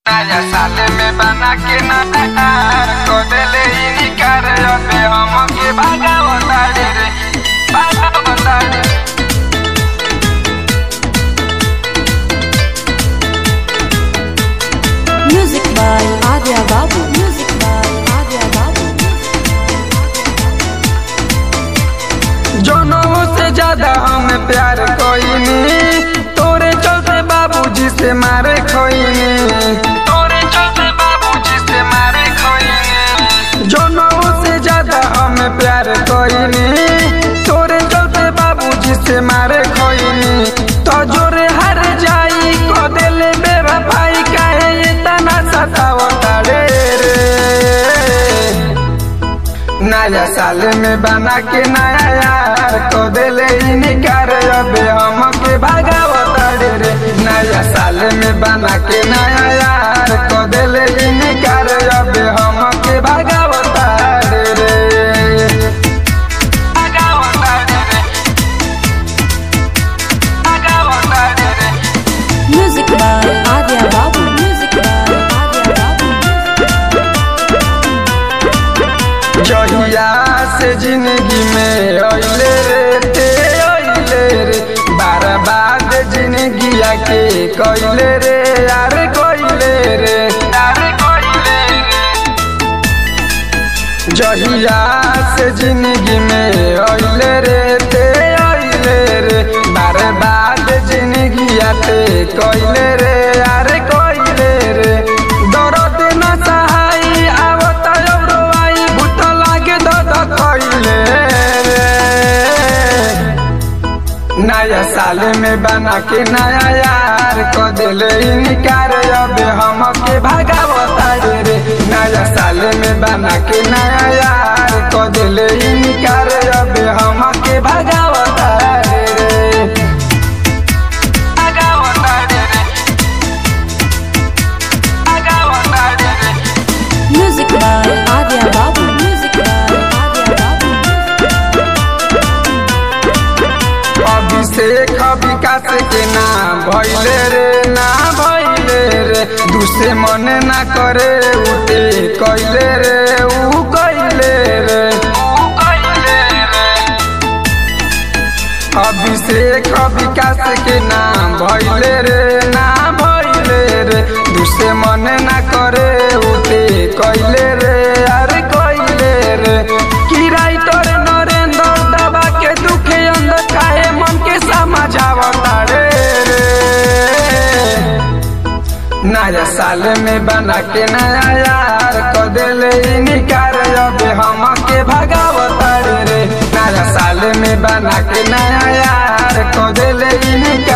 नया साल में बना के नया कोदले इनकार पे हमके भागावता रे भागावता रे। Music by Adya Babu. Music by Adya Babu. जनों से ज्यादा हमें प्यार कोई नहीं, तोरे चलते बाबूजी से मारे खोईनी, तोरे चलते बाबूजी से मारे खोईनी। जनों से ज्यादा हमें प्यार कोई नहीं, तोरे चलते बाबूजी से मारे खोईनी। तो जोरे हर जाई को दिले मेरा भाई काहे इतना सतावता रे। नया साल में बना के नया यार को दिले इनकार अबे हमके भागावता रे। नया साल में बना के नया यार को दिले इनकार अबे हमके भागावता रे भागावता रे भागावता रे। Music by Adya Babu. Music by Adya Babu. जहिया से जिंदगी में अइले रे ते अइले रे, बर्बाद जिंदगी के कइले रे यार कइले रे यार कइले रे। जहिया से जिंदगी में अइले रे ते अइले रे, बर्बाद जिंदगी के कइले रे यार कइले रे। दर्द न सहाई आवता रोवाई भूत लागे दर्द कइले रे। नया साल में बना के नया यार को दिले इनकार अबे हमके भागावता रे। नया साल में बना के नया यार को दिले इनकार अबे हमके भागावता रे भागावता रे भागावता रे। Music by Adya Babu. Music by Adya Babu. Abhishek विकास के ना भइले रे ना भइले रे, दूसरे मन ना करे उठे कइले रे ऊ कइले रे ऊ कइले रे। अभिषेक विकास के ना भइले रे ना भइले रे, दूसरे मन ना करे उठे कइले रे यार कइले रे। कि राइटर नरेंद्र दबा के दुखे अंदर काहे मन के समझावता रे। नया साल में बना के नया यार को दिले इनकार अबे हमके भागावता रे। नया साल में बना के नया यार को दिले इनकार